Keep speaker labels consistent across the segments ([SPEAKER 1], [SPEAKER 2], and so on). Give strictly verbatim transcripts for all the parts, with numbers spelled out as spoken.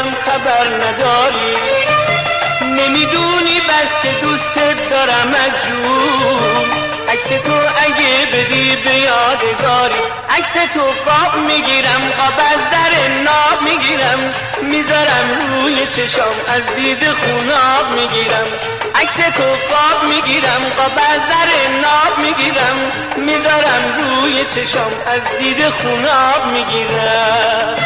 [SPEAKER 1] میگیرم خبر نداری، نمیدونی بس که دوستت دارم از جون. عکس تو اگه بدی به یادگاری، عکس تو قاب میگیرم، قاب از در ناب میگیرم، میذارم روی چشام از دید خوناب میگیرم. عکس تو قاب میگیرم، قاب از در ناب میگیرم، میذارم روی چشام از دید خوناب میگیرم.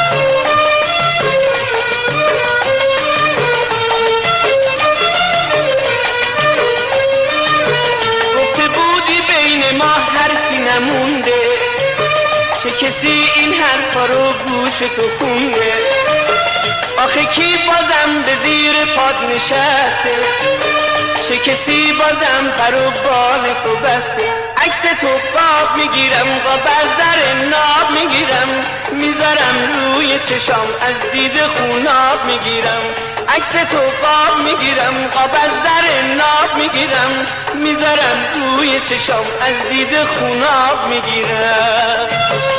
[SPEAKER 1] ما حرفی نمونده، چه کسی این حرفا رو گوش تو خونده؟ آخه کی بازم به زیر پاد نشسته؟ چه کسی بازم پر و بال تو بسته؟ عکس تو قاب میگیرم، قاب از در ناب میگیرم، میذارم روی چشام از دید خوناب میگیرم. عکس تو قاب میگیرم، قاب از در ناب میگیرم، میذارم روی چشام از دید خوناب میگیرم.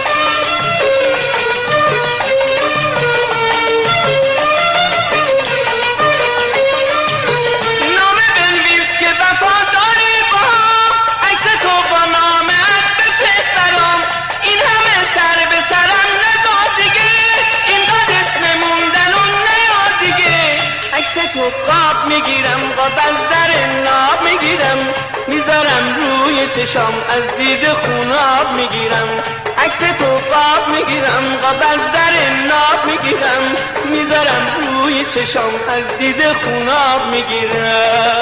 [SPEAKER 1] نامه بنویس که وفاداری با عکس تو با نامت بفرستم، این همه سر به سرم نزاد دیگه، اینقدر اسم موندن و نیاد دیگه. عکس تو قاب میگیرم، قاب از در ناب میگیرم، میذارم روی چشام از دید خوناب میگیرم. عکس تو قاب میگیرم، قاب از در ناب میگیرم، میذارم روی چشام از دید خوناب میگیرم.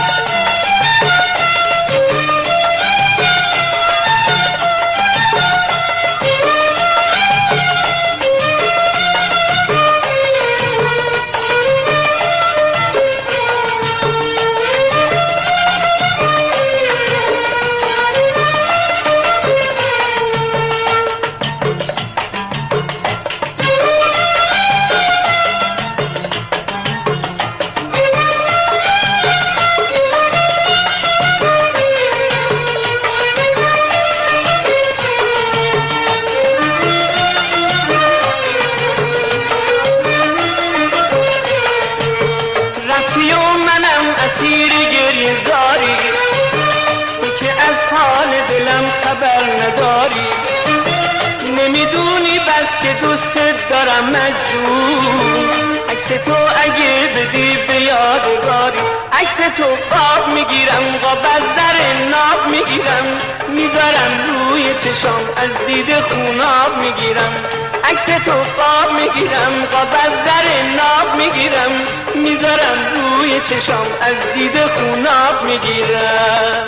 [SPEAKER 1] خبر نداری، نمیدونی بس که دوستت دارم مجنون. عکس تو اگه بدی به یادگاری، عکس تو قاب میگیرم، قاب از در ناب میگیرم، میذارم روی چشام از دید خوناب میگیرم. عکس تو قاب میگیرم، قاب از در ناب میگیرم، میذارم روی چشام از دید خوناب میگیرم.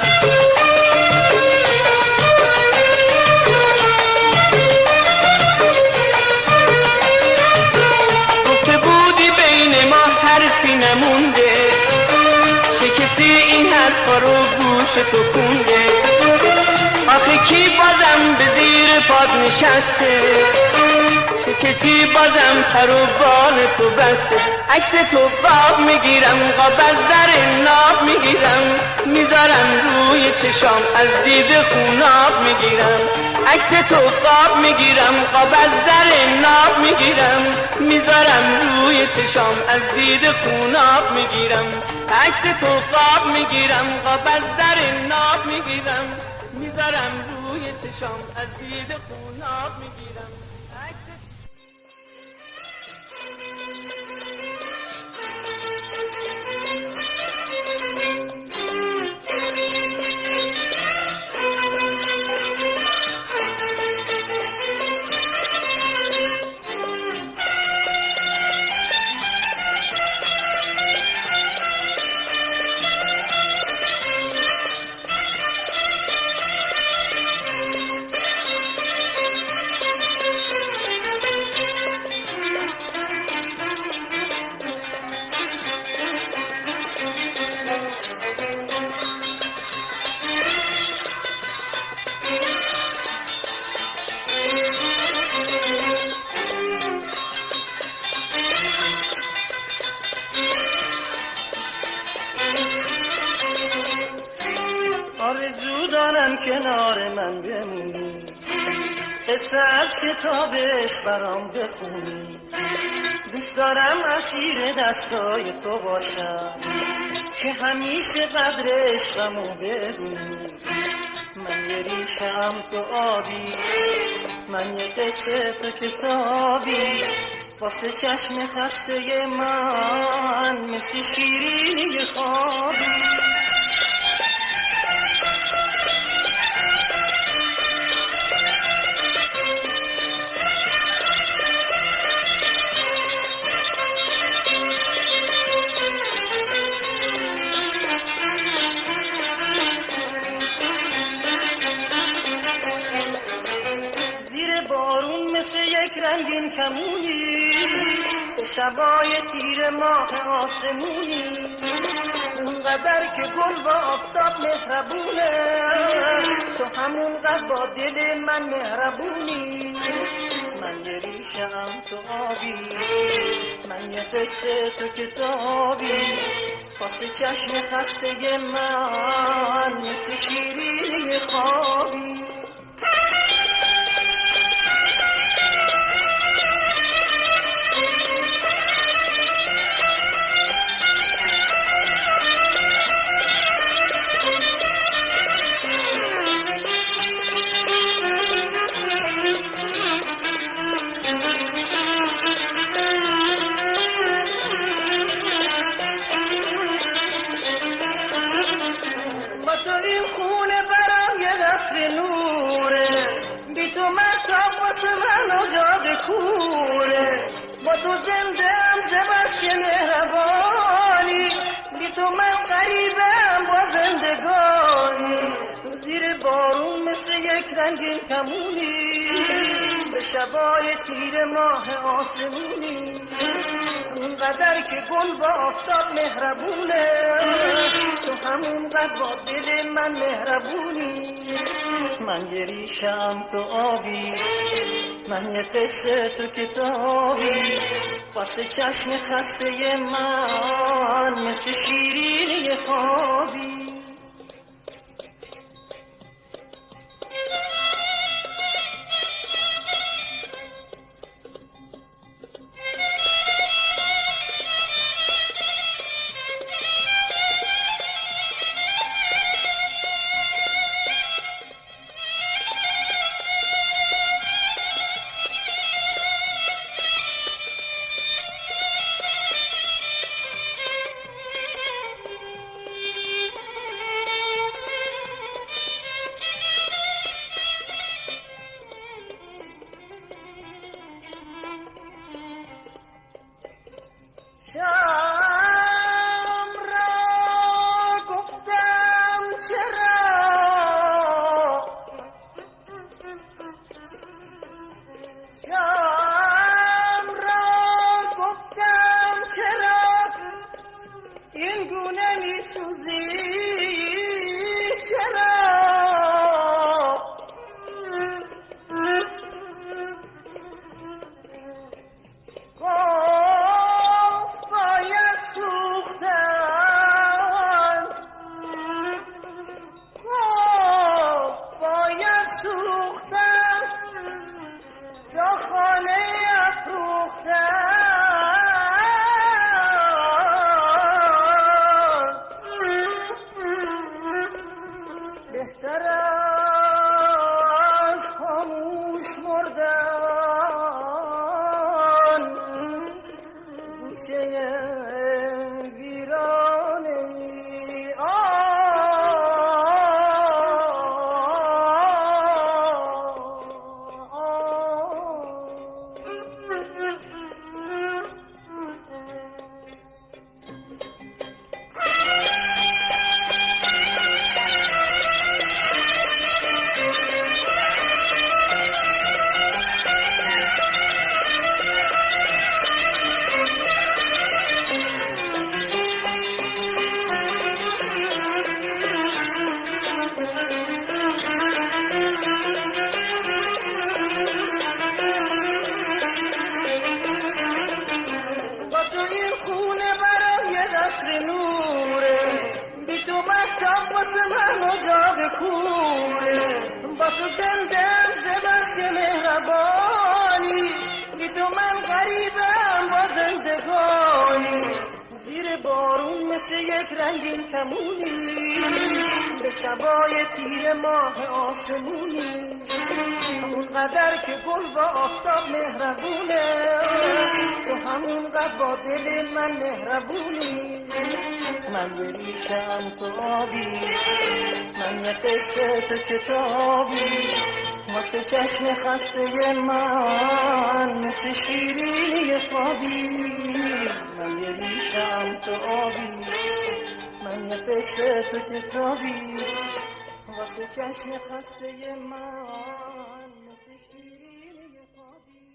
[SPEAKER 1] حرفی نمونده، چه کسی این حرفا رو گوش تو خونده؟ آخه کی بازم به زیر پاد نشسته؟ چه کسی بازم پر و بال تو بسته؟ عکس تو قاب میگیرم، قاب از در ناب میگیرم، میذارم روی چشام از دید خوناب میگیرم. عکس تو قاب میگیرم، قاب از در ناب میگیرم، میذارم روی چشام از دید خوناب میگیرم. عکس تو قاب میگیرم، قاب از در ناب میگیرم، میذارم روی چشام از دید خوناب میگیرم.
[SPEAKER 2] آرزو دارم کنار من بمونی، قصه از کتابش برام بخونی، دوست دارم اسیر دستای تو باشم که همیشه قدر عشقمو بدونی. من یه ریشم تو آبی، من یه قصه تو کتابی، واسه چشم خسته من مثل شیرینی خوابی. رنگین کمونی به شبای تیر ماه آسمونی، اونقدر که گل با آفتاب مهربونه، تو همونقدر با دل من مهربونی. من یه ریشم تو آبی، من یه قصه تو کتابی، واسه چشم خسته من مثل شیرینی خوابی. با تو زندم زبست که مهربانی، بی تو من غریبم با زندگانی. زیر بارون مثل یک رنگین کمونی به شبای تیر ماه آسمونی، اونقدر که گل با آفتاب مهربونه، تو همونقدر با دل من مهربونی. من یه ریشم تو آبی، من یه قصه تو کتابی، واسه چشم خسته من مثل شیرینی خوابی.
[SPEAKER 3] واسه من اجاق کوره با تو زندم زبست
[SPEAKER 2] که مهربانی بی تو من غریبم با زندگانی زیر بارون مثل یک رنگین کمونی به شبای تیر ماه آسمونی اونقدر که گل با آفتاب مهربونه تو همونقدر با دل من مهربونی من یه ریشم تو آبی من یه قصه تو کتابی واسه چشم خسته من مثل شیرینی خوابی من یه ریشم تو آبی من یه قصه تو کتابی واسه چشم خسته من مثل شیرینی خوابی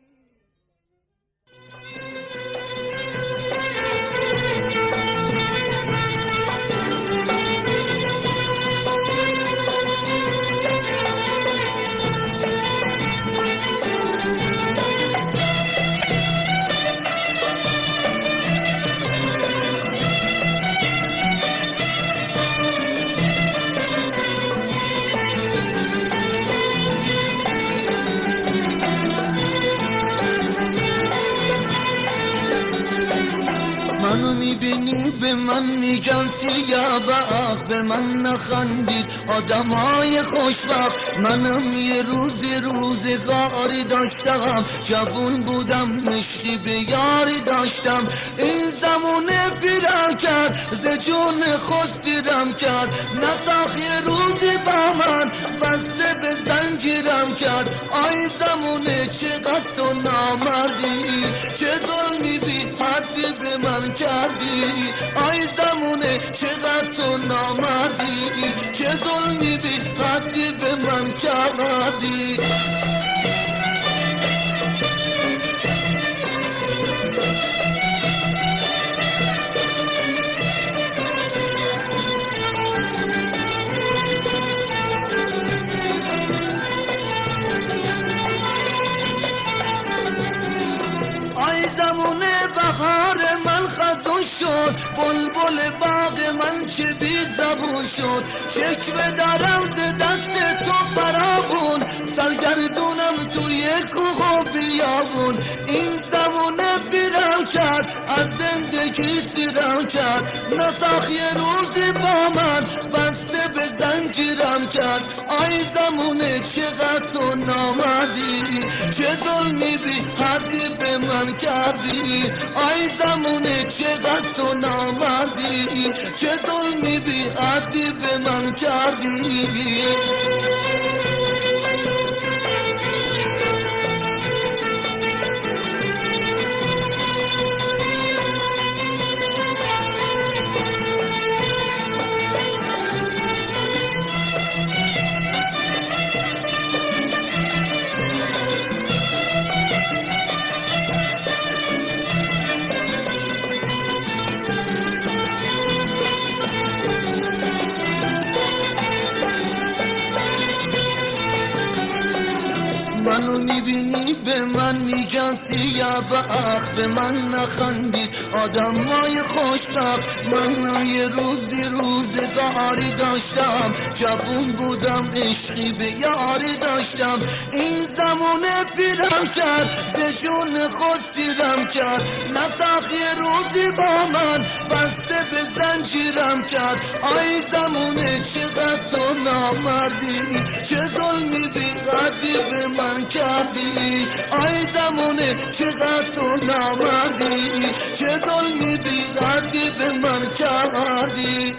[SPEAKER 3] منو میبینی به من میگم سیاه بخت به من نخندید آدمای خوشبخت منم یه روز روزگاری داشتم جوون بودم عشقی به یاری داشتم این زمونه پیرم کرد ز جون خود تیرم کرد نساخ یه روزی با من بسته به زنجیرم کرد آی زمونه چقدر تو نامردی چه ظلمی بی حدی به من کردی آی زمونه چقدر تو نامردی چه ظلمی بی حدی به من کردی آی زمونه بهار من خزون شد بلبل باغ من چه بی زبون شد شکوه دارم ز دست تو فراغون سرگردونم توی کوه و بیابون این زمونه بیرم کرد از زندگی سیرم کرد نساخ یه روزی با من بسته به زنجیرم کرد آی زمونه چقدر تو نامردی چه ظلمی بی حدی به من کردی آی زمونه چقدر تو نامردی چه ظلمی بی حدی به من کردی منو میبینی به من میگن سیاه بخت به من نخندید آدمای خوشبخت من یه روزی روزگاری داشتم جوون بودم عشقی به یاری داشتم این زمونه پیرم کرد به جون خود سیرم کرد نساخ یه روزی با من بسته به زنجیرم کرد آی زمونه چقدر تو نامردی چه ظلمی بی حدی به من کردی آی زمونه چقدر تو نامردی چه ظلمی بی حدی به من کردی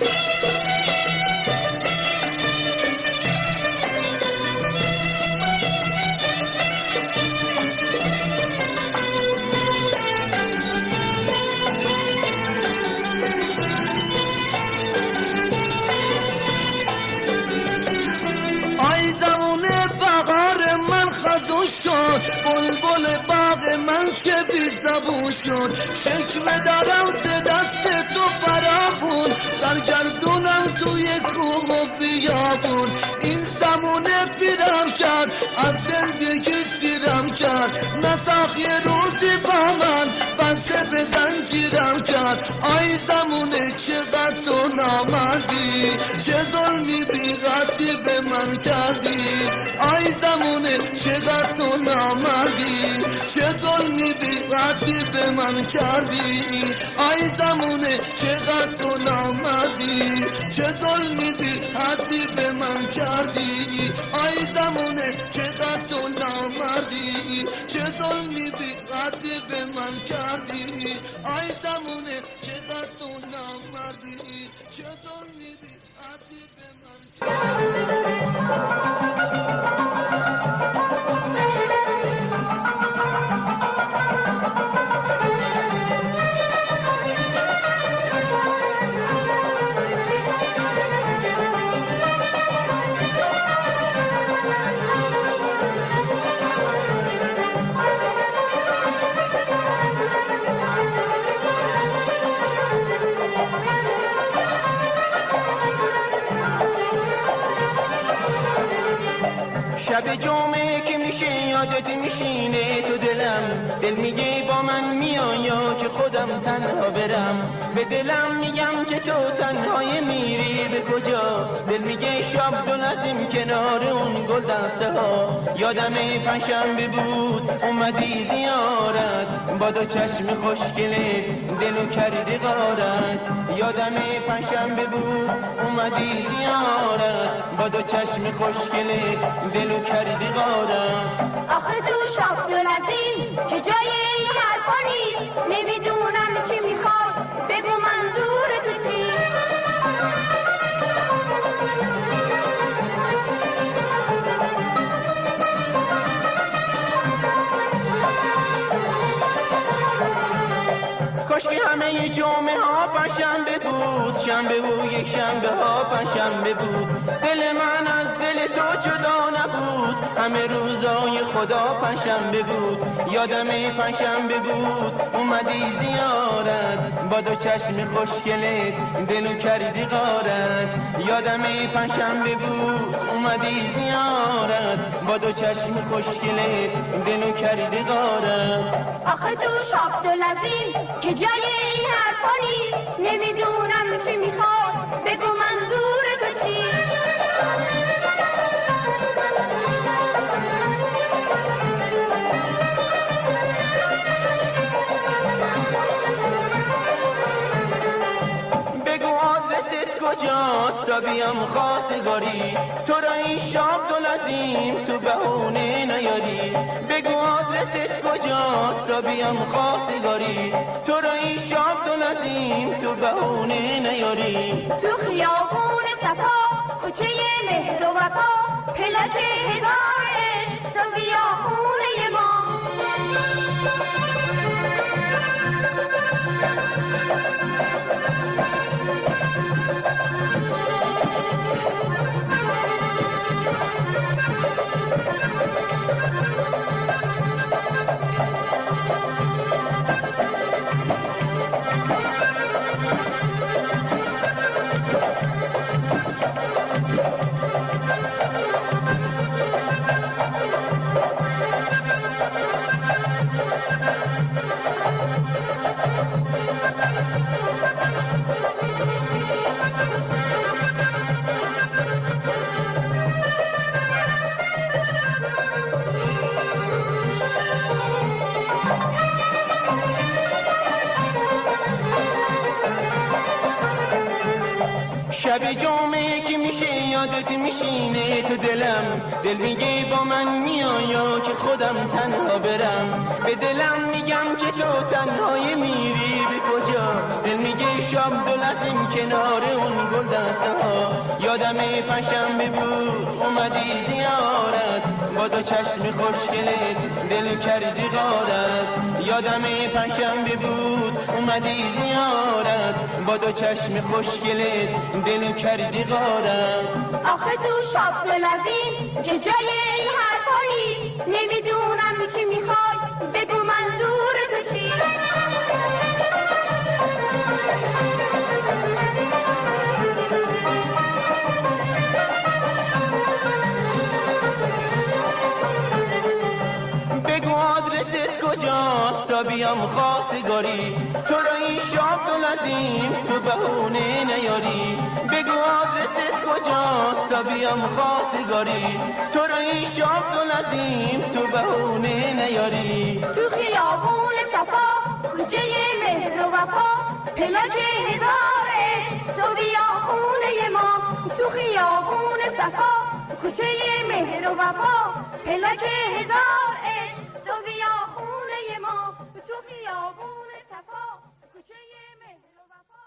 [SPEAKER 3] آی زمونه بهار من خزون شد بلبل باغ من که بی زبون شد شکوه دارم ز دست تو فراخون سرگردونم توی کوه و بیابون این زمونه پیرم کرد از زندگی سیرم کرد نساخ یه روزی با من بسته به زنجیرم زنجیرم کرد. آی زمونه چقدر تو نامردی، چه ظلمی بی قدری به من کردی. آی زمونه چقدر تو نامردی، چه ظلمی بی قدری به من کردی. آی زمونه چقدر تو نامردی، چه ظلمی بی قدری به من کردی. آی زمونه چقدر تو نامردی، چه ظلمی بی قدری به من کردی. آی زمونه چقدر تو نامردی، چه ظلمی بی قدری به من کردی.
[SPEAKER 1] شب جمعه که میشه یادت میشینه تو دلم، دل میگه با من میایا که خودم تنها برم. به دلم میگم که تو تنهای میری به کجا، دل میگه شب دو نزیم کنار اون گل دسته ها. یادم پنجشنبه بود اومدی زیارت، با دو چشم خوشگله دلو کردی غارت. یادم پنجشنبه بود اومدی زیارت، با دو چشم خوشگله دلو کردی غارت.
[SPEAKER 4] آخه تو شب دو نزیم که جای این حرفا نیست، نمیدونم چی میخواد بگو منظور تو چی.
[SPEAKER 1] کاش که همه جمعه ها پنجشنبه بود، شنبه و یک شنبه ها پنجشنبه بود. دل من از دل تو جدا نبود، همه روزای خدا پنجشنبه بود. یادم پنجشنبه بود اومدی زیارت، با دو چشم خوشگله دلو کردی غارت. یادم پنجشنبه بود اومدی زیارت، با دو چشم خوشگله دلو کردی غارت.
[SPEAKER 4] آخه تو شب دو لذیم که جای این حرفا نیست، نمیدونم چی میخواد بگو منظور تو چی.
[SPEAKER 1] کجاست تا بیام خواستگاری، تو را این شب دو لازم تو بهونه نیاری. بگو آدرست کجاست تا بیام خواستگاری، تو را این شب دو لازم تو بهونه نیاری.
[SPEAKER 4] تو خیابون صفا کوچه مهر و وفا، پلک هزار عشق تو بیا خونه ما.
[SPEAKER 1] شب جمعه که میشه یادت میشینه تو دلم، دل میگه با من میایا که خودم تنها برم. به دلم میگم که تو تنهای میری به کجا، دل میگه شب دو لازم کنار اون گل دسته ها. یادم پنجشنبه بود اومدی زیارت، با دو چشم خوشگله دل کردی غارت. یادم پنجشنبه بود اومدی زیارت، با دو چشم خوشگله دل کردی غارت.
[SPEAKER 4] آخه تو شب دو لازم که جای این حرفا نیست، نمیدونم چی میخوای بگو منظور تو چی.
[SPEAKER 1] بگو آدرست کجاست تا تا بیام خواستگاری، تو را این شام تو لازم تو بهونه نیاری. بگو آدرست کجاست تا بیام خواستگاری، تو را این شام تو لازم تو بهونه نیاری.
[SPEAKER 4] تو خیابون صفا کوچه مهر و وفا، پلاک هزار عشق تو بیا خونه ما. تو خیابون صفا کوچه مهر و وفا، پلاک هزار عشق تو بیا خونه ما. تو خیابون صفا کوچه مهر و وفا.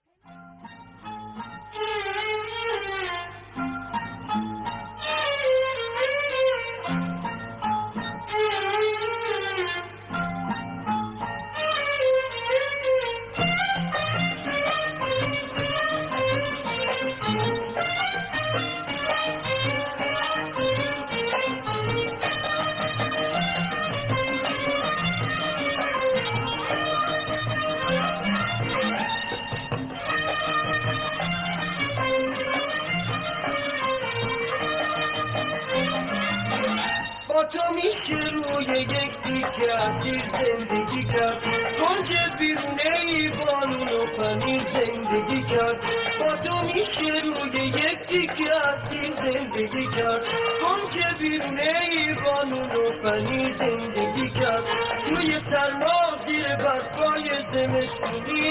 [SPEAKER 3] تو میشه روی یک دیگه اسیر زندگی کرد، گنجه بیرونه ای بانون و پنیر زندگی کرد. با تو میشه روی یک دیگه اسیر زندگی کرد، گنجه بیرونه ای بانون و پنیر زندگی کرد. توی سرما زیر برفای زمستونی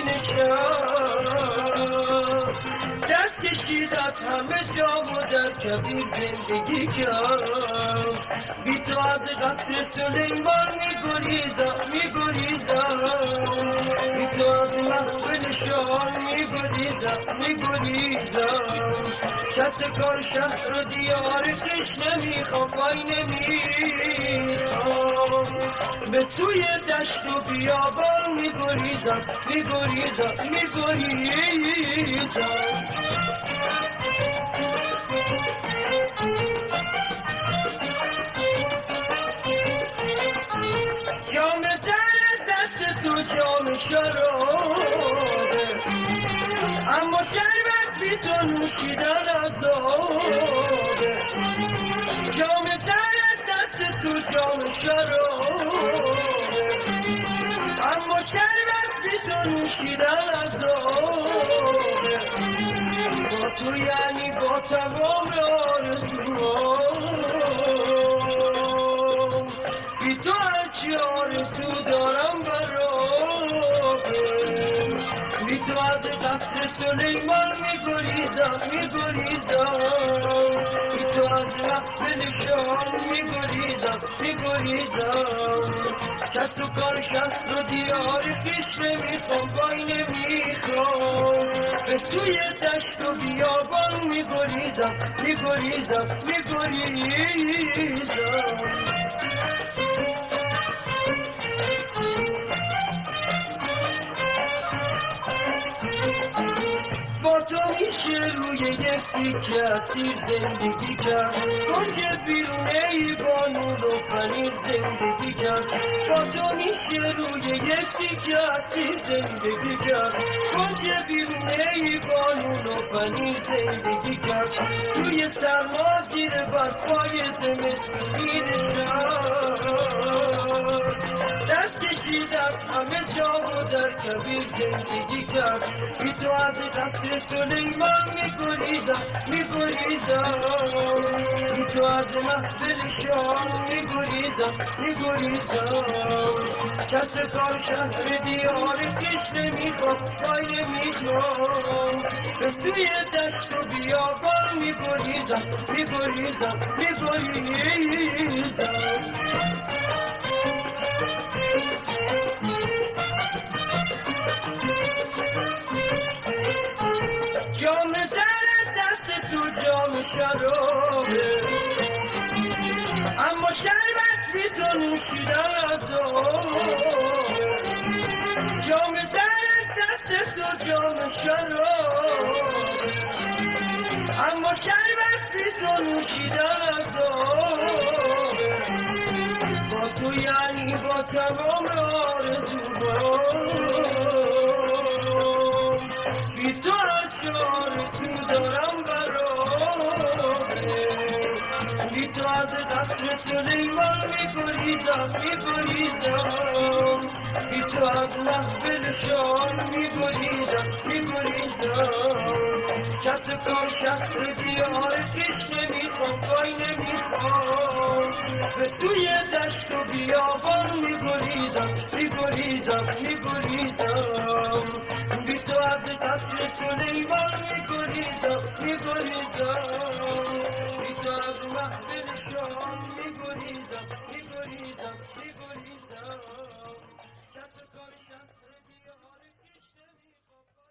[SPEAKER 3] نشست، دست کشید از همه جا و در کبیر زندگی کرد. بی تو از قصر سلیمان میگریزم میگریزم، بی تو از محفل شاه میگریزم میگریزم. شست کار شهر و دیار کش نمیخوام پای نمیخوام، به سوی دشت و بیابان میگریزم میگریزم میگریزم. جام سر دست تو جام شرابه، اما شربت بی تو نوشیدن عذابه. جام سر دست تو جام شرابه، اما شربت بی تو نوشیدن عذابه. با تو یعنی با تمام آرزوام، بی تو هرچی آرزو دارم برابه. بی تو از قصر سلیمان میگریزم میگریزم، بی تو از محفل شاه میگریزم میگریزم. شست و کار شست و دیار پیش نمیخوام پای نمیخوام، به سوی دشت و بیابان میگریزم میگریزم میگریزم. با تو میشه روی یک دیگه اسیر زندگی کرد، گنجه بیرونه ای بانون و پنیر زندگی کرد. با تو میشه روی یک دیگه اسیر زندگی کرد، گنجه بیرونه ای بانون و پنیر زندگی کرد. توی سرما زیر برفای زمستونی نشست، دست کشید از همه جا و در کبیر زندگی کرد. بی تو از قصر سلیمان میگریزم میگریزم، بی تو از محفل شاه میگریزم میگریزم. شست کار شهر دیار کش نمیخوام پای نمیخوام، به سوی دشت و بیابان میگریزم میگریزم میگریزم. جام در دست تو جام شرابه، اما شربت بی تو نوشیدن عذابه. جام در دست تو جام شرابه، اما شربت بی تو نوشیدن عذابه. با تو یعنی با تمام آرزوام، بی تو از شار تو دارم برابه. بی بی تو از قصر سلیمان میگریزم میگریزم بی تو از محفل شام میگریزم میگریزم کس کار شهر دیار کش نمیخوام وای نمیخوام به توی دشت و بیابان میگریزم میگریزم میگریزم بی تو از قصر سلیمان میگریزم میگریزم بی تو از محفل شام میگریزم میگریزم میگریزم کس کار شهر دیار کش نمیخوام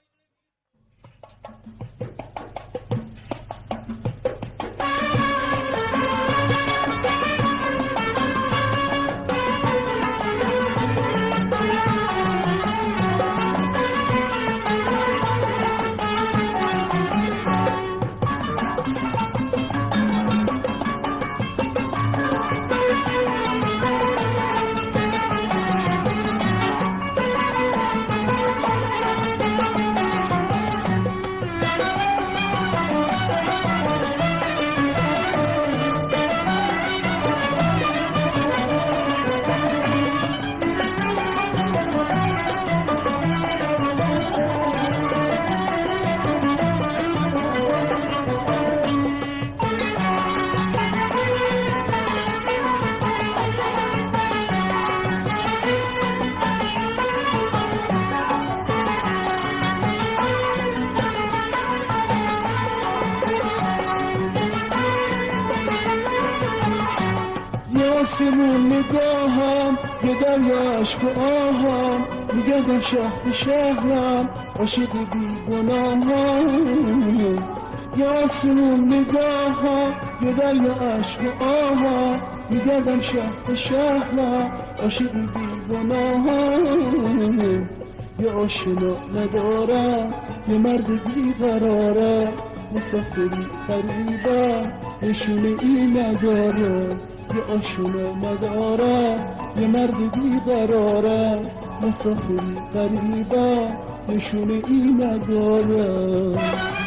[SPEAKER 5] آسمون نگاهم یه دریا عشق و آهم میگردم شهر شهرم عاشق بی گناهم یا آسمون نگاهم یه دریا عشق و آهم میگردم شهر شهرم عاشق بی گناهم یه آشنا ندارم یه مرد بیقرارم مسافری غریبم نشونه ای ندارم یه آشنا ندارم یه مرد بیقرارم مسافری غریبم نشونه ای ندارم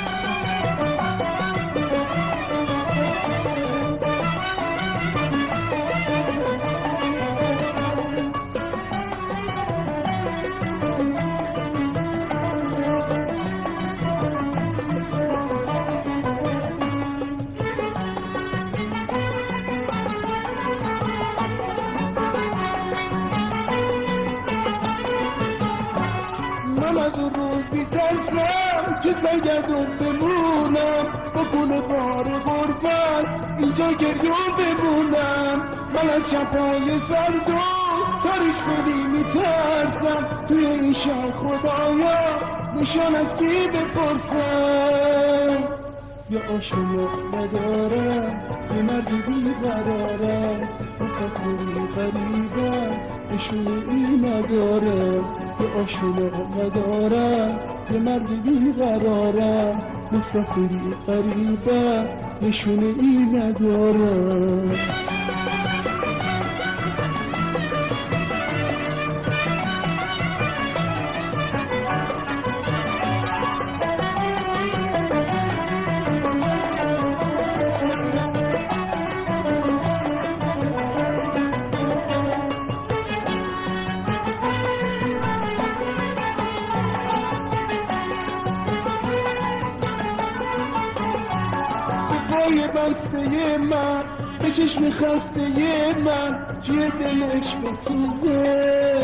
[SPEAKER 5] که سرگردون بمونم با گونه بار غربت اینجا گریون بمونم من از شبهای زرد و تاریک خیلی میترسم توی این شهر خدایا نشان از کی بپرسم یه آشنا ندارم یه مرد بیقرارم مسافری غریبم نشونه ای ندارم یه آشنا ندارم یه مرد بیقرارم مسافری غریبم نشونه ای ندارم بسته من به چشم خسته من چیه دلش بسوزه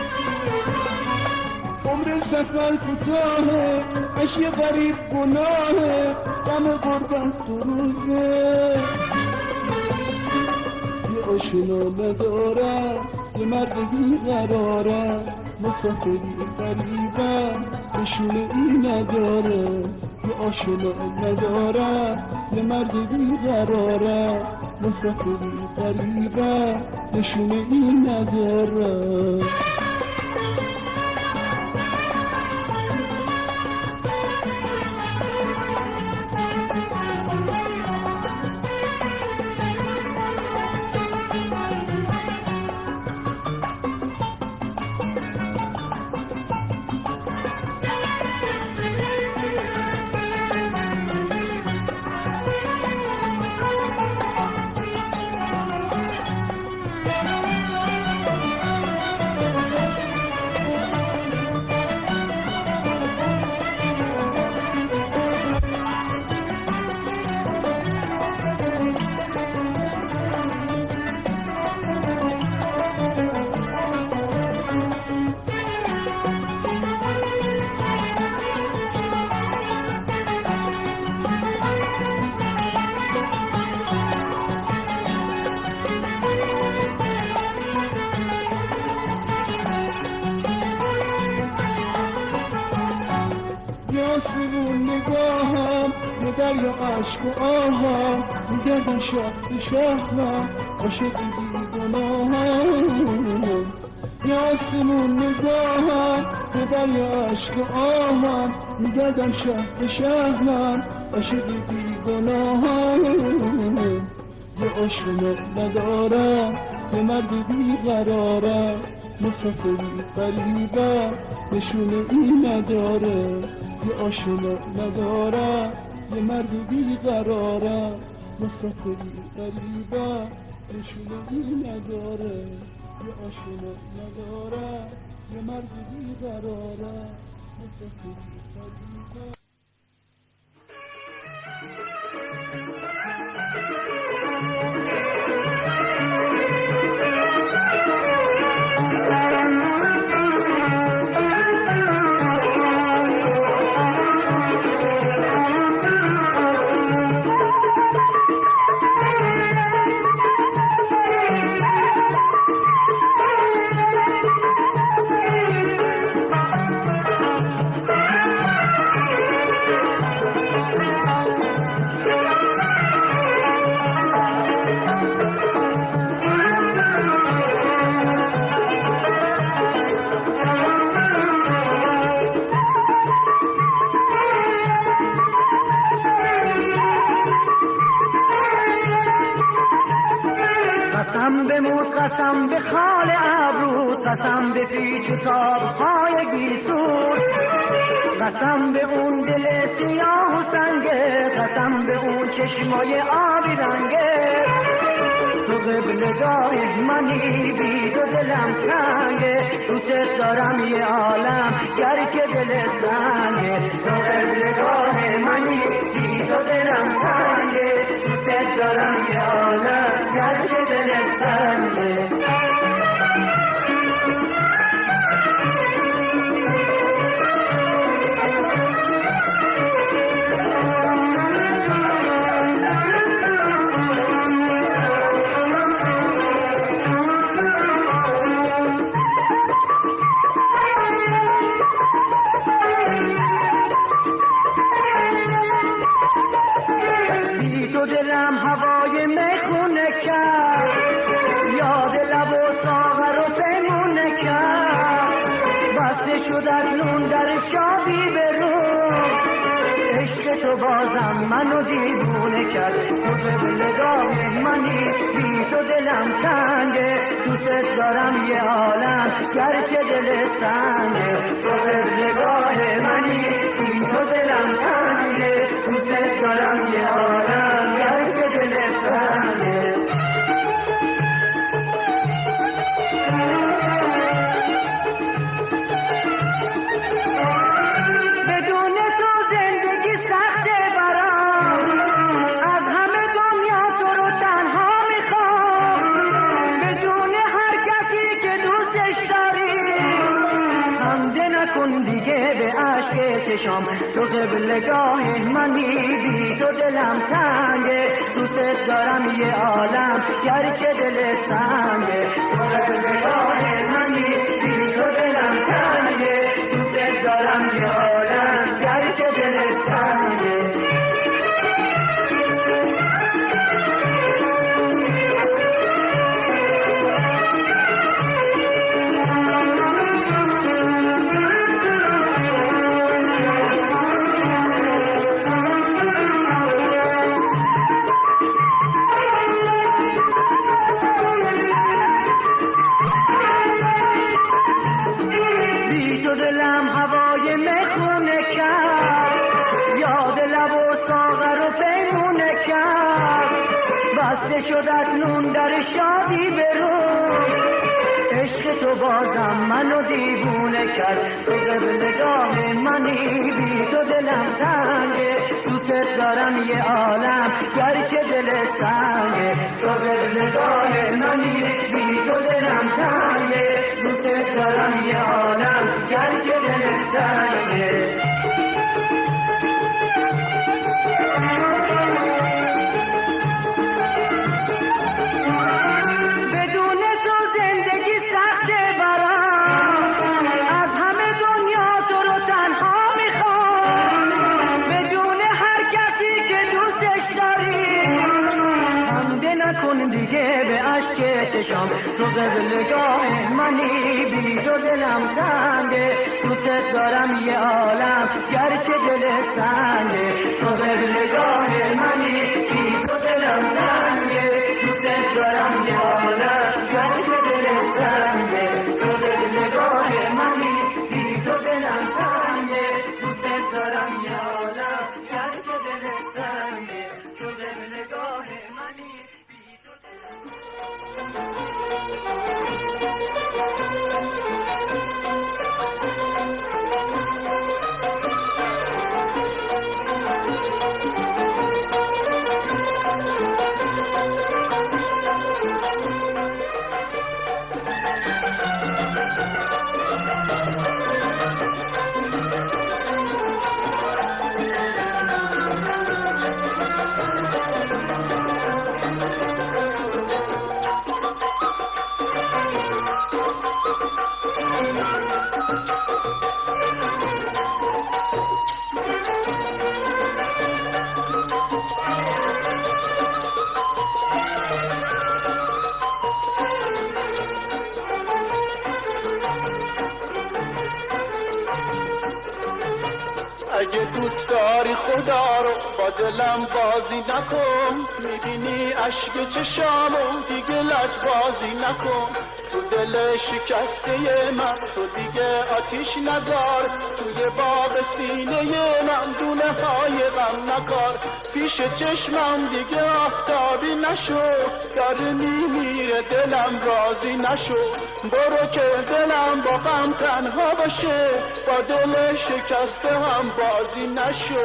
[SPEAKER 5] عمر سفر کوتاهه عشق غریب گناهه غم غربت دو روزه یه آشنا ندارم یه مرد بیقرارم مسافری غریبم نشونه ای ندارم یه آشنا ندارم یه مرد بیقرارم مسافری غریبم نشونه ای ندارم آسمون نگاهم یه دریا عشق و آهم میگردم شهر شهرم عاشق بی گناهم یه آسمون نگاهم یه دریا عشق و آهم میگردم شهر شهرم عاشق بی گناهم یه آشنا ندارم یه مرد بی قرارم مسافری قریبم نشونه ای نداره یه آشنا ندارم یه مرد بی قرارم مسافری قریبم نشونه ای نداره یه آشنا ندارم یه مرد بی قرارم مسافری قریبم
[SPEAKER 6] قسم بموت قسم به خال ابرو قسم به پیچ و تاب‌های گیسو قسم به اون دل سیاه و سنگه قسم به اون چشمای آبی رنگه تو قبلگاه منی بی تو دلم تنگه دوست دارم یه عالم گرچه دل سنگه تو قبلگاه منی بی تو دلم تنگه دوست دارم یه عالم گرچه دل سنگه تو دلم هوای میخونه کرد یاد لب و ساغر و پیمونه کرد بسته شد اکنون در شادی برون عشق تو بازم منو دیوونه کرد تو به نگاه منی بی تو دلم تنگه دوست دارم یه عالم گرچه دل سنگه تو به نگاه منی بی تو دلم تنگه دوست دارم یه عالم گرچه دل سنگه بدون تو زندگی سخته برام از همه دنیا تو رو تنها میخوام به جون هر کسی که دوستش داری خنده نکن دیگه به عشق چشام تو قبلگاه منی بی تو دلم تنگه دوست دارم یه عالم گرچه دل سنگه تو قبلگاه منی بی تو دلم تنگه دوست دارم یه عالم گرچه دل سنگه تو دلم هوای میخونه کرد یاد لب و ساغر و پیمونه کرد بسته شد اکنون در شادی برون عشق تو بازم منو دیوونه کرد تو قبلگاه منی بی تو دلم تنگه دوست دارم یه عالم گرچه دل سنگه تو قبلگاه منی بی تو دلم تنگه دوست دارم یه عالم گرچه دل سنگه بدون تو زندگی سخته برام از همه دنیا تو رو تنها میخوام اشک چشام تو قبلگاه منی، بی تو دلم تنگه، دوست دارم یه عالم گرچه دل سنگه، تو قبلگاه منی، بی تو دلم تنگه، دوست دارم یه عالم گرچه دل سنگه، تو قبلگاه منی، بی تو دلم تنگه، دوست دارم یه عالم گرچه دل سنگه، تو قبلگاه منی، بی تو دلم
[SPEAKER 5] اگه دوست داری خدا رو با دلم بازی نکن، میبینی اشک چشامو دیگه لج بازی نکن، تو دل شکسته من تو دیگه آتیش نذار، توی باغ سینه من دونه های غم نکار، پیش چشمم دیگه آفتابی نشو، داره میمیره دلم راضی نشو، برو که دلم با غم تنها باشه، با دل شکسته هم بازی نشو.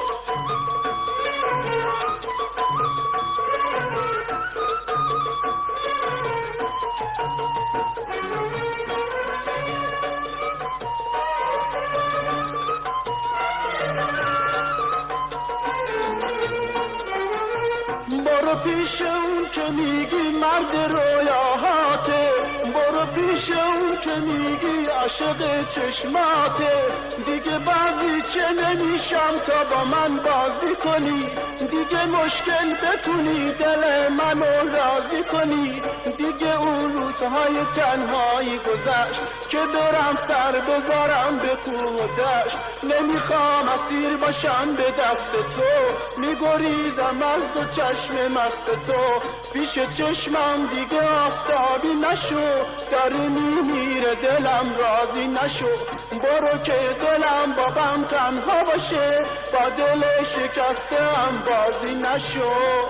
[SPEAKER 5] برو پیش اون که میگی مرد رویاهاته، برو پیش اون که میگی عاشق چشماته، دیگه بعضی که نمیشم تا با من بازی کنی، دیگه مشکل بتونی دل منو راضی کنی، دیگه اون روزهای تنهایی گذشت که برم سر بذارم به کوه و دشت، نمیخوام اسیر باشم به دست تو، میگریزم از دو چشم مست تو، پیش چشمم دیگه آفتابی نشو، داره میمیره دلم راضی نشو، برو که دلم با غم تنها باشه، با دل شکسته هم بازی نشو.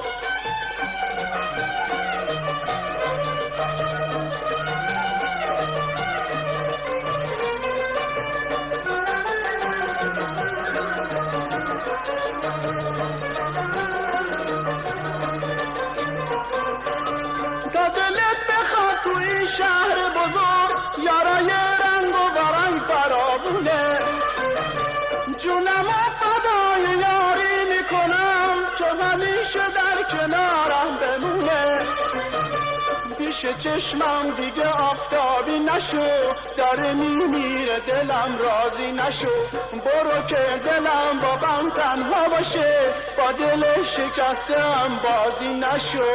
[SPEAKER 5] تا دلت بخواد تو این شهر بزرگ یارای رنگ و برنگ فراوونه، جونم و فدای یاری میکنم که همیشه در کنارم بمونه، پیش چشمم دیگه آفتابی نشو، داره میمیره دلم راضی نشو، برو که دلم با غم تنها باشه، با دل شکسته هم بازی نشو.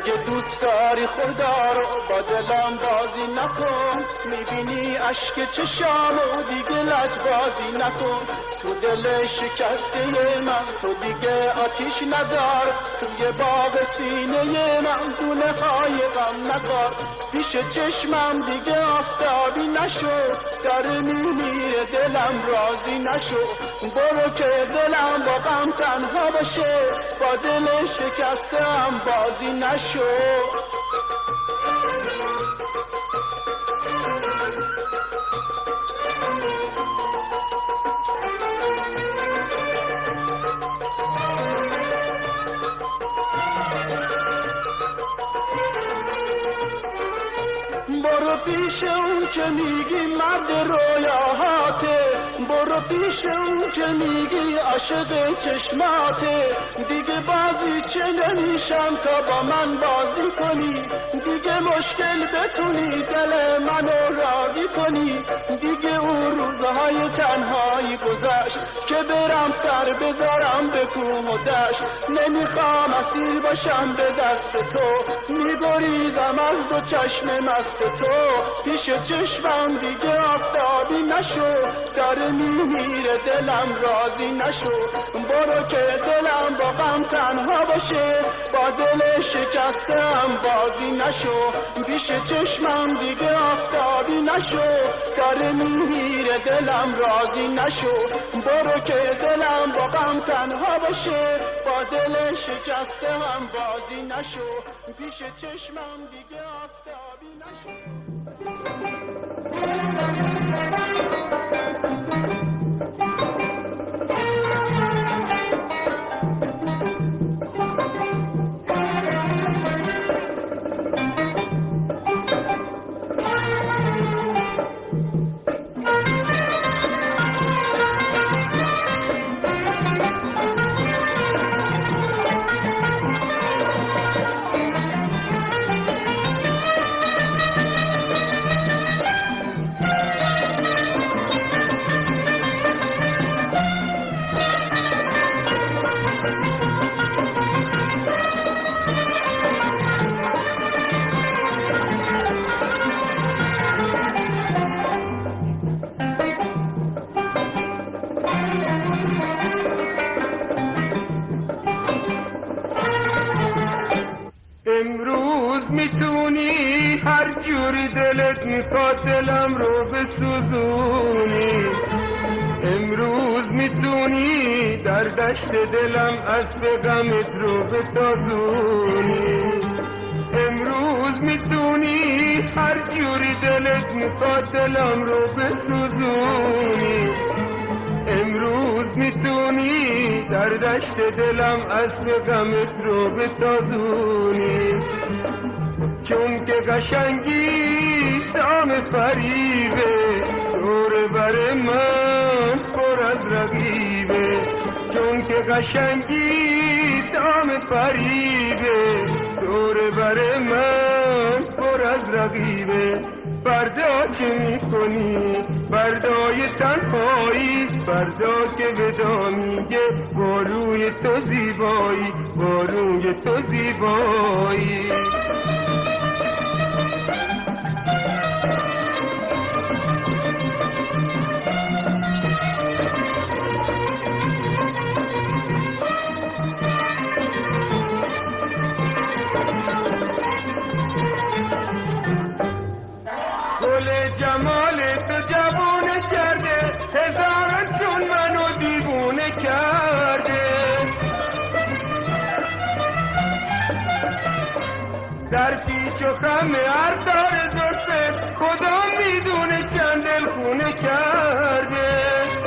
[SPEAKER 5] اگه دوست داری خدا رو با دلم بازی نکن، میبینی اشک چشامو دیگه لجبازی نکن. تو دل شکسته من تو دیگه آتیش ندار، توی باغ سینه من دونه های غم نکار. پیش چشمم دیگه آفتابی نشو، داره میمیره دلم راضی نشو. برو که دلم با غم تنها باشه، با دل شکسته هم بازی نشو. برو پیش اون که میگی مرد رویاهاته، برو پیش اون که میگی عاشق چشماته. دیگه بازی چه نمیشم تا با من بازی کنی، دیگه مشکل بتونی دل منو راضی کنی. دیگه اون روزهای تنهایی گذشت که برم سر بذارم به کوه و دشت. نمیخوام اسیر باشم به دست تو، میگریزم از دو چشم مست تو. پیش چشمم دیگه آفتابی نشو، داره میمیره دلم راضی نشو. برو که دلم با غم تنها باشه، با دل شکستم بازی نشو. پیش چشمم دیگه آفتابی نشو، داره میمیره دلم راضی نشو. برو که دلم با غم تنها باشه، با دل شکستم بازی نشو. پیش چشمم دیگه آفتابی نشو.
[SPEAKER 1] امروز میتونی هر جوری دلت میخواد دلم رو بسوزونی. امروز میتونی در دشت دلم اسب غمت رو بتازونی. امروز میتونی هر جوری دلت میخواد دلم رو بسوزونی. امروز میتونی در دشت دلم اسب غمت رو بتازونی. چون که قشنگی دام فریبه، دور بر من پر از رقیبه. چون که قشنگی دام فریبه، دور بر من پر از رقیبه. فردا چه میکنی فردای تنهایی، فردا که ودا میگه با روی تو زیبایی، با روی تو زیبایی. گل جمال تو جوونه کرده، هزاران چون منو دیوونه کرده. در پیچ و خم هر دار زلفت خدا میدونه چند دل خونه کرده.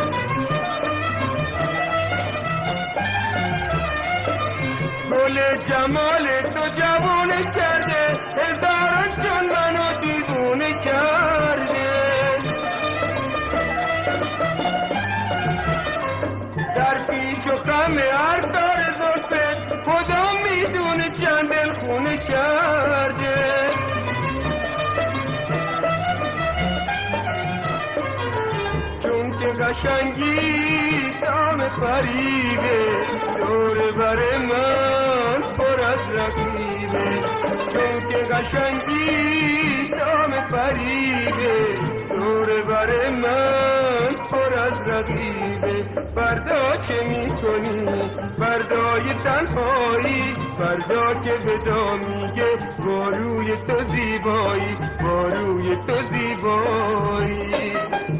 [SPEAKER 1] گل جمال تو جوونه کرده، هزاران چون منو دیوونه کرده. در پیچ و خم هر دار زلفت خدا میدونه چند دل خونه کرده. چون که قشنگی دام فریبه، دور بر من پر از رقیبه.
[SPEAKER 7] چون که قشنگی دام فریبه دور بر من پر از رقیبه. فردا چه میکنی فردای تنهایی، فردا که بدا میگه با روی تو زیبایی، با روی تو زیبایی.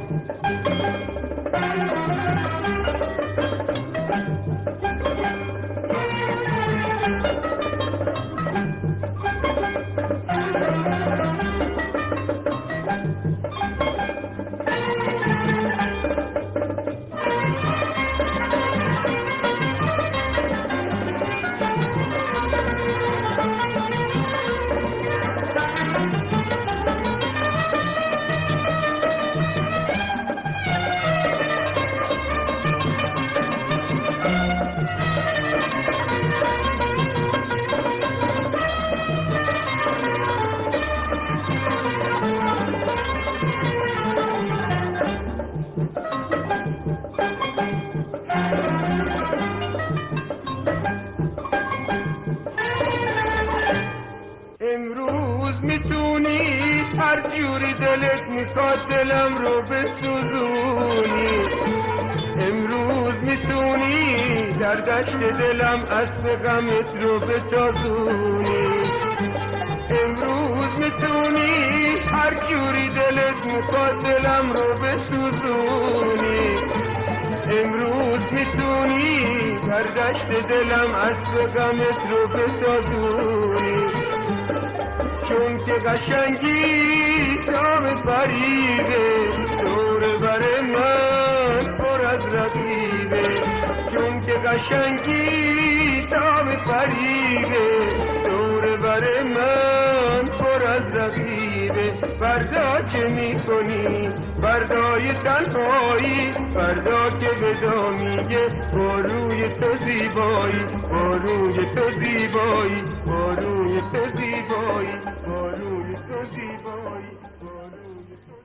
[SPEAKER 7] میتونی هر جوری دلت میخواد دلم رو بسوزونی، امروز میتونی در دشت دلم اسب غمت رو بتازونی، امروز میتونی هر جوری دلت میخواد دلم رو بسوزونی، امروز میتونی در دشت دلم اسب غمت رو بتازونی. چون که قشنگی دام فریبه دور بر من پر از رقیبه، چون که قشنگی دام فریبه دور بر من پر از رقیبه. فردا چه میکنی فردای تنهایی، فردا که بدا میگه با روی تو زیبایی، با روی تو زیبایی، با روی تو زیبایی، با روی تو زیبایی، با روی تو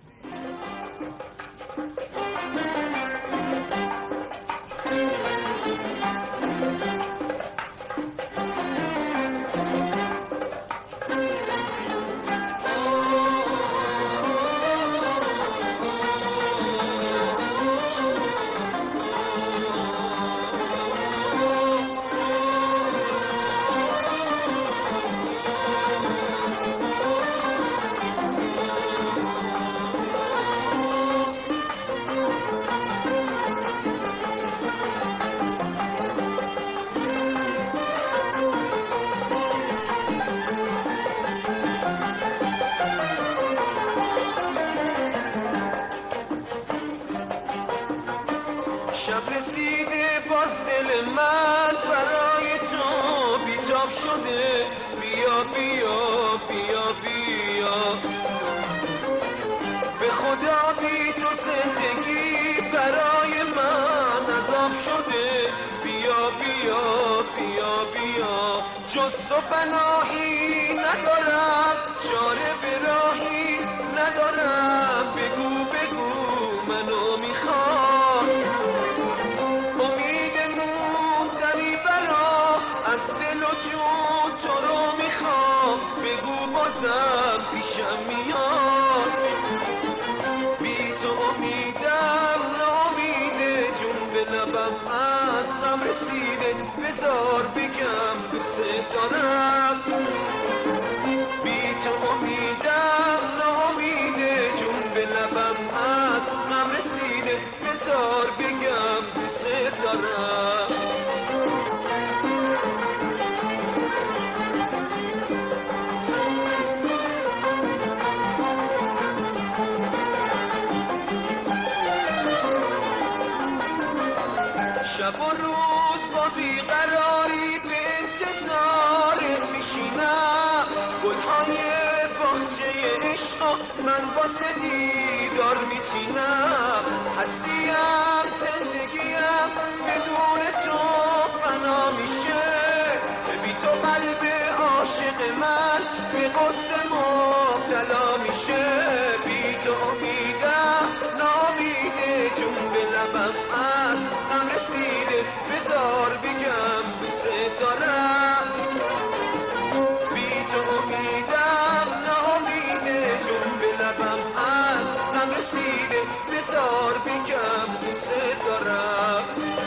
[SPEAKER 1] شب رسیده باز دل من برای تو بیتاب شده، بیا بیا بیا بیا، به خدا بی تو زندگی برای من عذاب شده، بیا بیا بیا بیا، جز تو پناهی ندارم، چاره به راهی ندارم، بگو بگو منو میخوام، امید نور دری برا از دل و جون تو رو میخوام، بگو بازم پیشم میاد، بی تو امیدم نامیده، جون به لبم از غم رسیده، بذار بگم دوست دارم، بی تو امیدم نامیده، جون به لبم از غم رسیده، بذار بگم دوست دارم. شب و روز با بیقراری به انتظارت میشینم، گلهای باغچه عشق من واسه دیدار میچینم، هستیم زندگیم بدون تو فنا میشه، بی تو قلب عاشق من به غصه مبتلا میشه، بی تو امیدم نامیده، جون به لبم از غم رسیده، بذار بگم دوست دارم، بی تو امید
[SPEAKER 7] رسیده بذار بگم دوست دارم.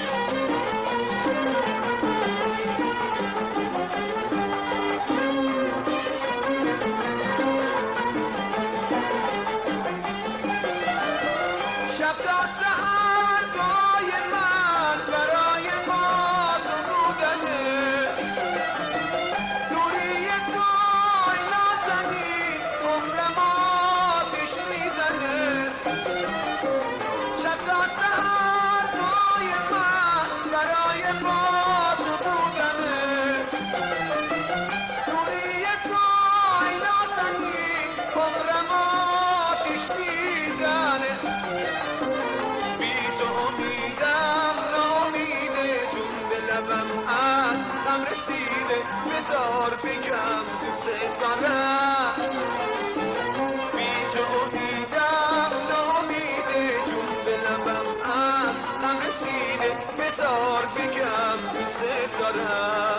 [SPEAKER 7] شب تا سحر دعای من برای ما درودنه، دوری تو ای نازنین عمرم آتش میزنه. شب تا سحر دعای من برای ما درودنه، دوری تو ای نازنین عمرم آتش میزنه. هم رسیده بذار بگم دوست دارم. بی تو امیدم ناامیده جون به لبم هم هم رسیده بذار بگم دوست دارم.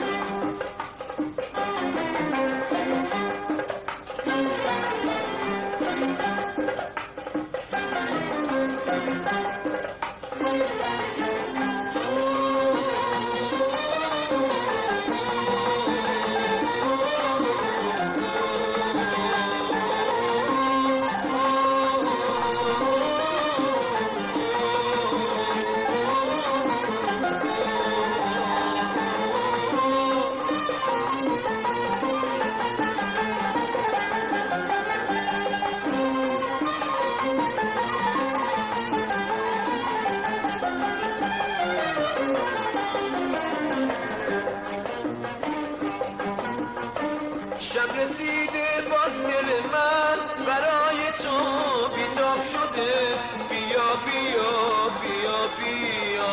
[SPEAKER 7] شب رسیده باز دل من برای تو بیتاب شده. بیا بیا بیا بیا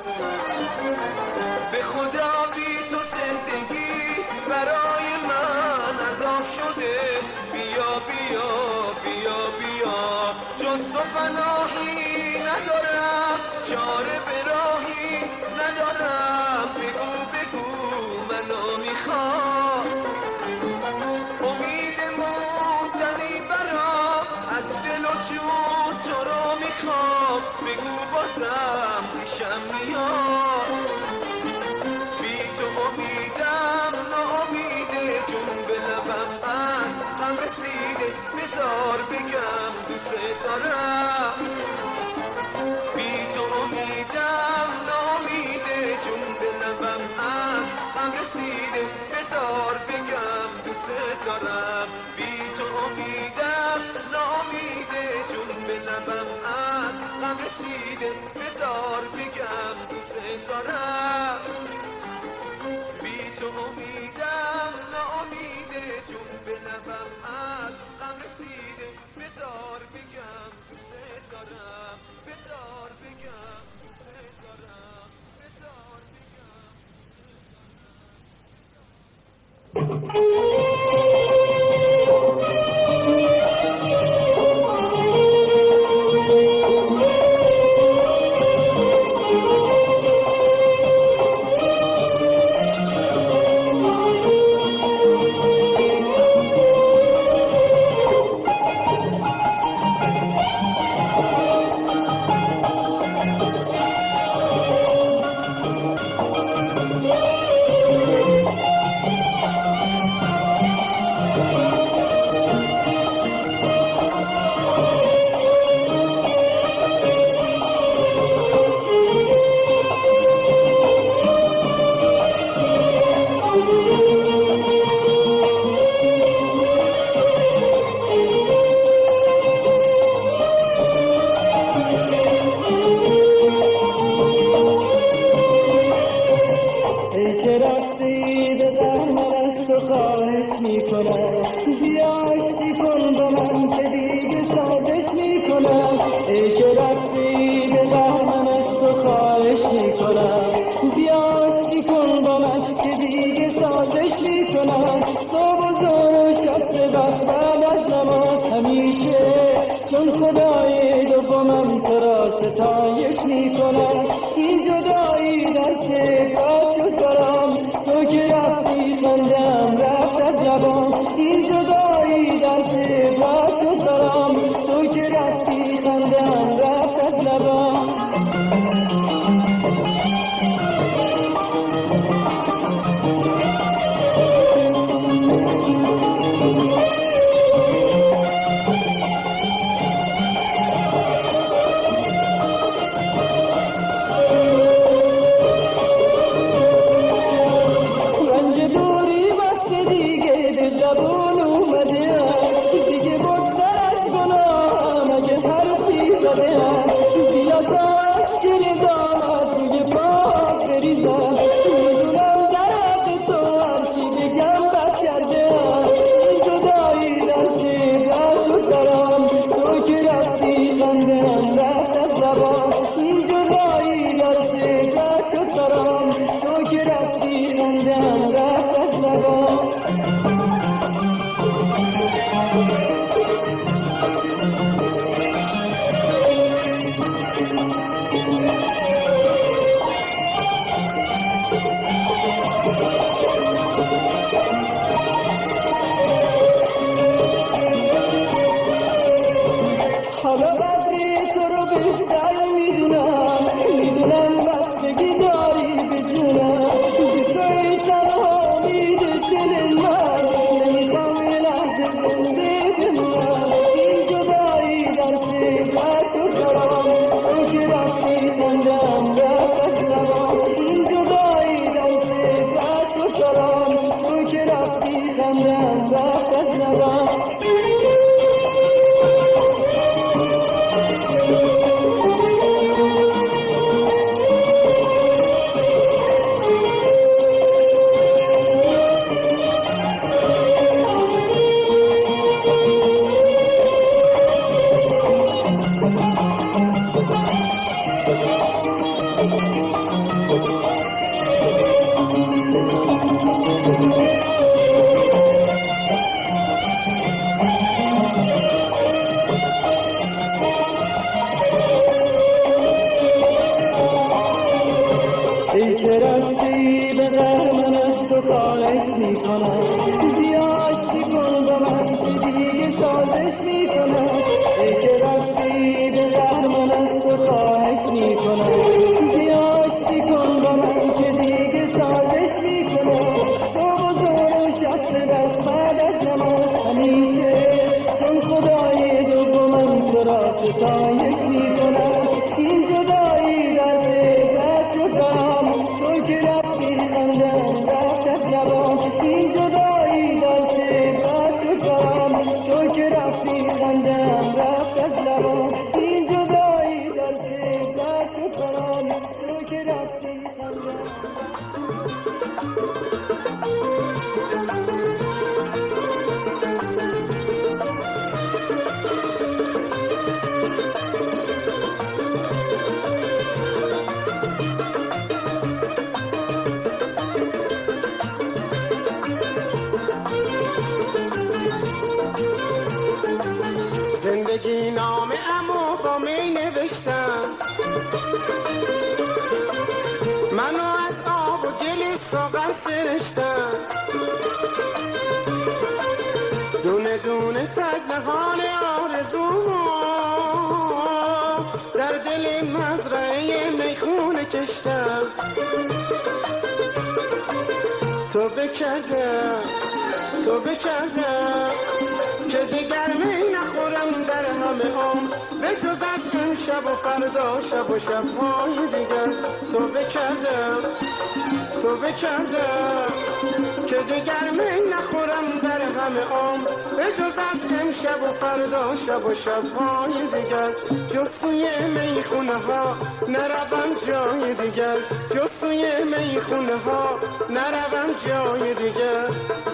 [SPEAKER 7] به خدا بی تو زندگی برای من عذاب شده. بیا بیا بیا بیا جز تو پناهی ندارم، چاره به راهی ندارم. بگو بگو منو میخوام، امید موندنی برام از دل و جون تو رو میخوام. بگو بازم پیشم میاد، بی تو امیدم ناامیده جون به لبم از هم رسیده بذار بگم دوست دارم. بی تو امیدم ناامیده جون به لبم از هم رسیده بذار بگم دوست دارم. بی تو امیدم ناامیده جون به لبم از هم رسیده بذار بگم دوست دارم. بی تو امیدم ناامیده جون به لبم از هم رسیده بذار بگم دوست دارم. بذار بگم دوست دارم. بذار
[SPEAKER 6] این جدایی در سه باز دارم تو که رفتی
[SPEAKER 1] زندگی نامه امو با می نوشتم، منو از آب و گلی ساغر سرشتم، دونه دونه سرنهان آرزو در دل مزرعه میخونه کشتم. تو بکردم تو بکردم که دیگر می نخورم در همه عمر، به جز از چند شب و فردا شب و شبهای دیگر. تو بکردم تو بکردم که دیگر می نخورم در همه عمر، به جز از امشب و فردا شب و شبهای دیگر. جز توی میخونه ها نروم جای دیگر، جز توی میخونه ها نروم جای دیگر.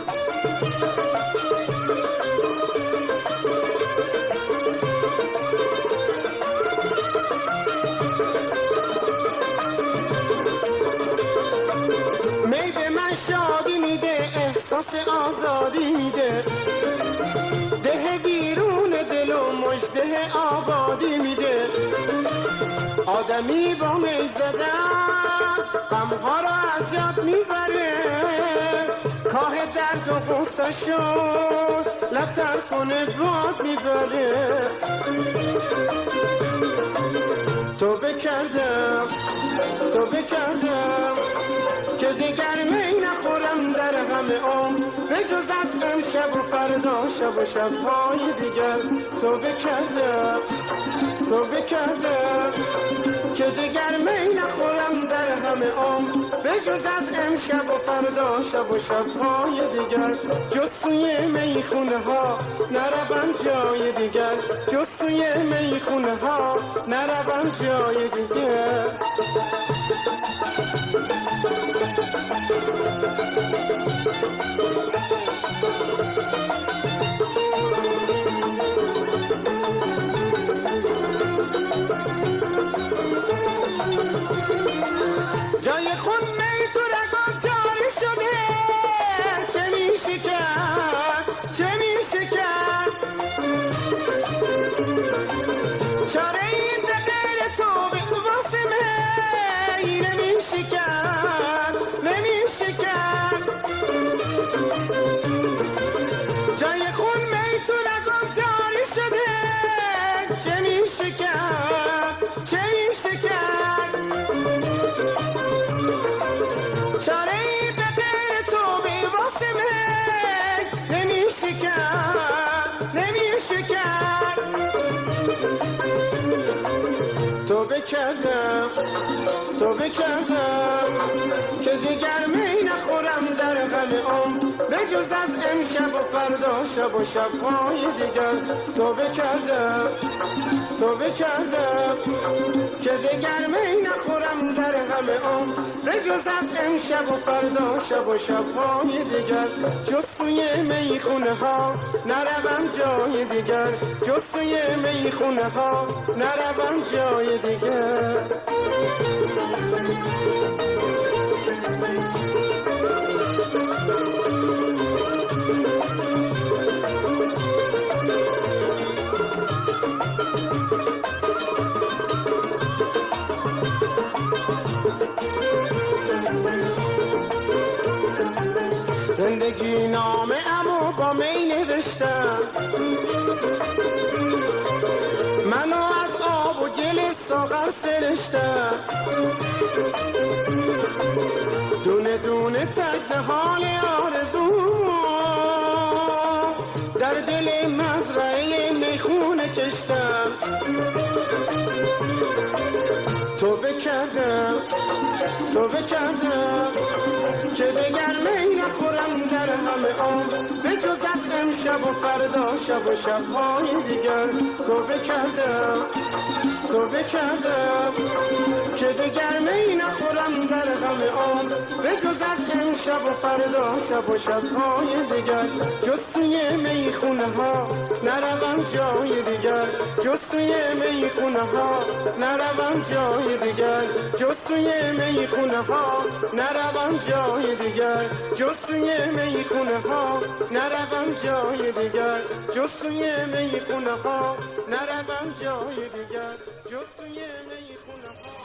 [SPEAKER 1] می به من شادی میده، احساس آزادی میده، ده بیرون دل و مژده آبادی میده. آدمی با می زدن غمها را از یاد میبره، کاه درد و غصه‌شو لبتر کنه باد میبره. تو بکردم تو بکردم که دیگر می نخورم در همه عمر، به جز از امشب و فردا شب و شبهای دیگر. تو بکردم تو بکردم که دیگر می نخورم در همه عمر، به جز از امشب و فردا شب و شبهای دیگر. جز توی میخونه ها نروم جای دیگر، جز توی میخونه ها نروم جای دیگر. جای خون می تو رگان جاری شده، چه میشه کرد چه میشه کرد
[SPEAKER 5] جای خون می تو رگم جاری شده، چه میشه کرد چه میشه کرد، چاره ای به غیر تو بی واسه من نمیشه کرد نمیشه کرد. توبه کردم توبه کردم که دیگر می نخورم در غم عمر، به جز از امشب و فردا شب و شبهای دیگر. توبه کردم توبه کردم که دیگر می نخورم در غم عمر، به جز از امشب و فردا شب و شبهای دیگر. جز توی میخونه ها نروم جای دیگر، جز توی میخونه ها نروم جای دیگر. زندگی نامه امو با می نوشتم، منو از آب و گل ساغر سرشتم، دونه دونه سجده حال آرزو در دل مزرعه میخونه کشتم. توبه کردم توبه کردم که دگر می نخورم در همه عمر، به جز از امشب و فردا شب و شبهای دیگر. توبه کردم توبه کردم که دگر می نخورم در همه عمر، به جز از امشب و فردا شب و شبهای دیگر. جز توی میخونه ها نروم جای دیگر، جز توی میخونه ها نروم جای دیگر، جز توی میخونه ها نروم جای دیگر، جز توی میخونه ها نروم جای دیگر، جز توی میخونه ها نروم جای دیگر، جز توی میخونه ها.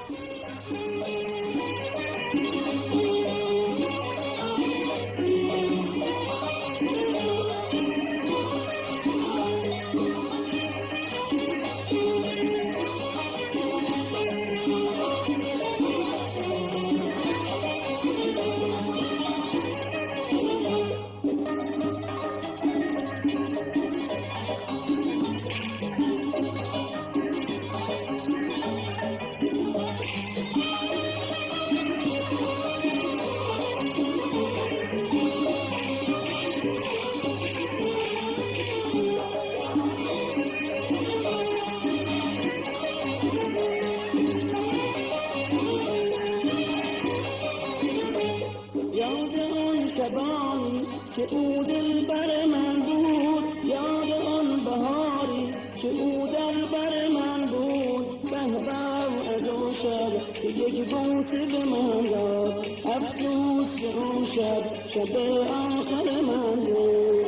[SPEAKER 5] که او دل بر من بود، یاد آن بهاری که او دل بر من بود. بهبم از اون شب که یک بوسه به من داد، افسوس که اون شب شب آخر من بود.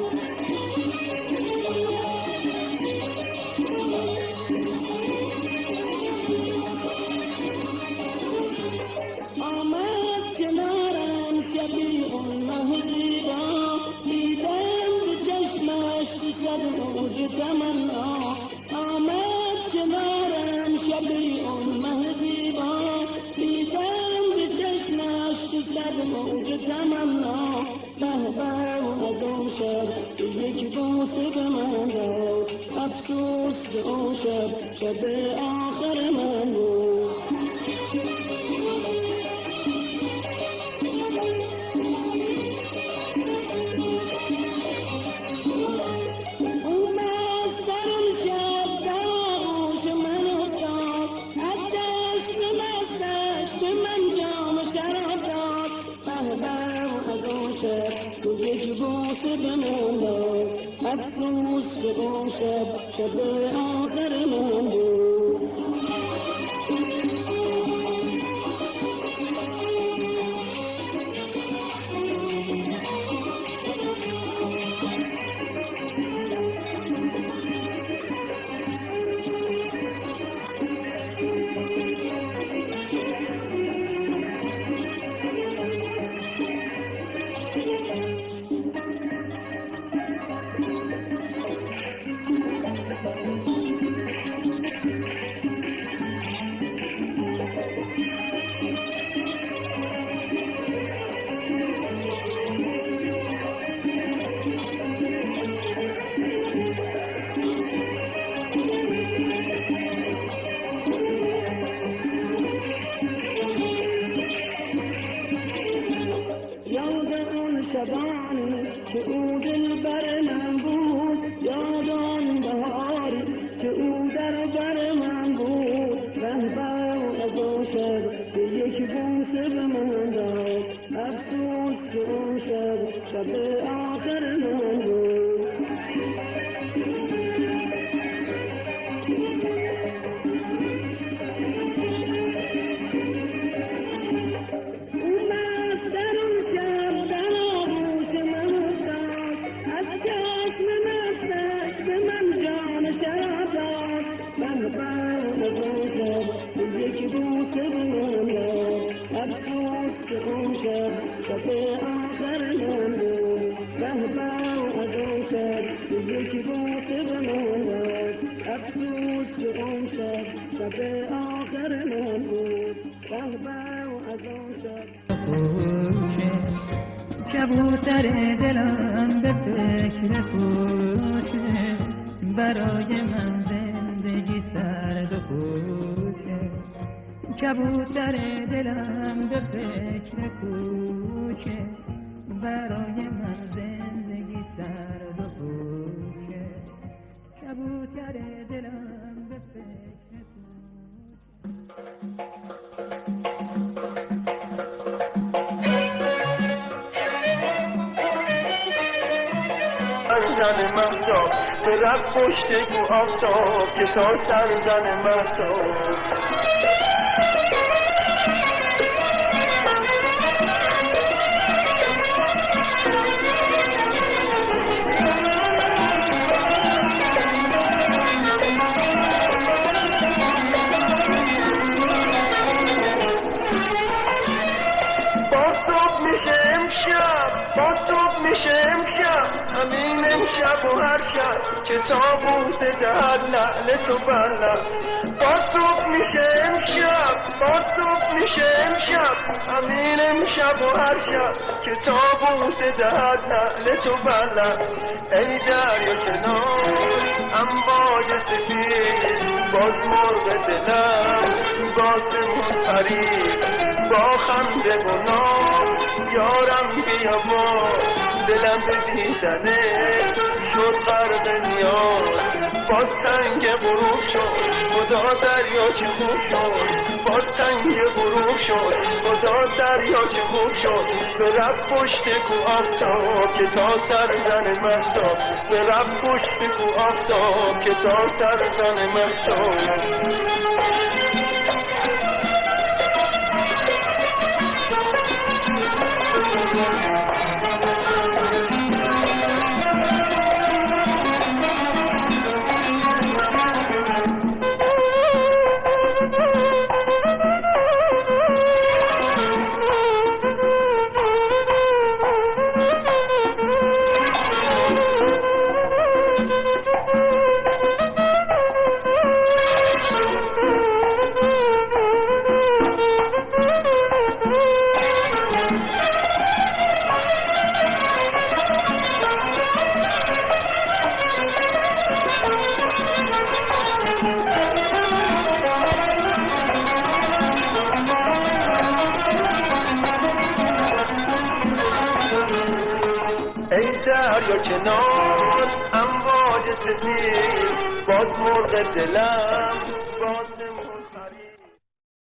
[SPEAKER 5] آمد کنارم شبی اون مهدیبا، دیدم به چشمش صد موج تمنا. آمد کنارم شبی اون مهدیبا، دیدم به چشمش صد موج تمنا. بهبه از اون شب یک بوسه به من داد، افسوس به اون شب شب آخر من بود. افسوس به اون شب شب آخر من بود.
[SPEAKER 6] یکی باقی بماند افسوس که اون شب شب آخر من بود بهبه و از اون شب کبوتر دلم به فکر کوچه برای من زندگی سرد و کوچه کبوتر دلم به فکر کوچه برای من زندگی سرد و کوچه کبوتر دلم به فکر
[SPEAKER 5] زن مهتاب به رب پشت گو آفتاب که تا سر زن مهتاب با صبح میشه امشب با صبح میشه امشب همین امشب و هر شب که تابوس دهد لعل تو بلد با صبح میشه امشب با صبح میشه امشب همین امشب و هر شب که تابوس دهد لعل تو بلد ای دریا کنار امواج سفید باز مرغ دلم باسمون پرید با خنده و ناز یارم بیا باز دلم به دیدنه شد غرق نیاز باز تنگ غروب شد خدا دریا چه خوب شد باز تنگ غروب شد خدا دریا چه خوب شد به رب پشت کو آفتاب که تا سر زن مهتاب به رب پشت کو آفتاب که تا سر زن مهتاب ای دریا کنار امواج سفید باز مرغ دلم باز